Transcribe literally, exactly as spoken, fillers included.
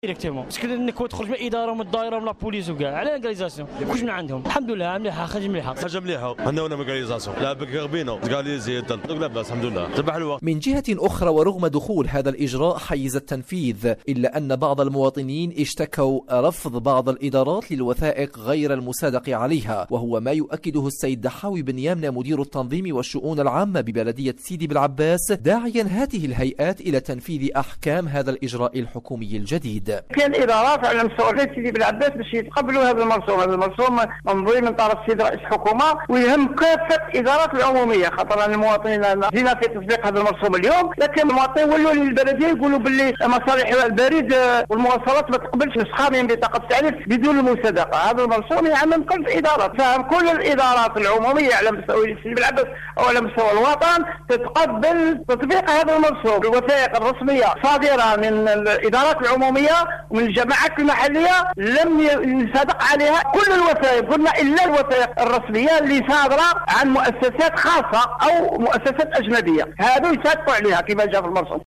ديريكتيمون باسكو انك تخرج من الاداره ومن الدائره ومن لابوليس وكاع على ليغاليزاسيون كلش من عندهم. الحمد لله مليحه حاجه مليحه حاجه مليحه عندنا هنا ليغاليزاسيون لا بكربينو قال زيد لا باس الحمد لله تبع الوقت. من جهه اخرى ورغم دخول هذا الاجراء حيز التنفيذ الا ان بعض المواطنين اشتكوا رفض بعض الادارات للوثائق غير المصادق عليها، وهو ما يؤكده السيد دحاوي بن يامنة مدير التنظيم والشؤون العامه ببلديه سيدي بالعباس، داعيا هذه الهيئات الى تنفيذ احكام هذا الاجراء الحكومي الجديد. كاين ادارات على مستوى غير سيدي بالعباس باش يتقبلوا هذا المرسوم، هذا المرسوم منظور من طرف السيد رئيس الحكومه ويهم كافه الادارات العموميه، خاطر المواطنين زينا في تطبيق هذا المرسوم اليوم، لكن المواطنين ولوا للبلديه يقولوا باللي مصالح البريد والمواصلات ما تقبلش نسخه من بطاقه التعريف بدون المصادقه. هذا المرسوم يعمم كل الادارات، فهم كل الادارات العموميه على مستوى سيدي بالعباس او على مستوى الوطن تتقبل تطبيق هذا المرسوم. الوثائق الرسميه صادره من الادارات العموميه ومن الجماعات المحليه لم يصادق عليها كل الوثائق، قلنا الا الوثائق الرسميه اللي صادره عن مؤسسات خاصه او مؤسسات اجنبيه، هذو يصادقوا عليها كما جاء في المرسوم.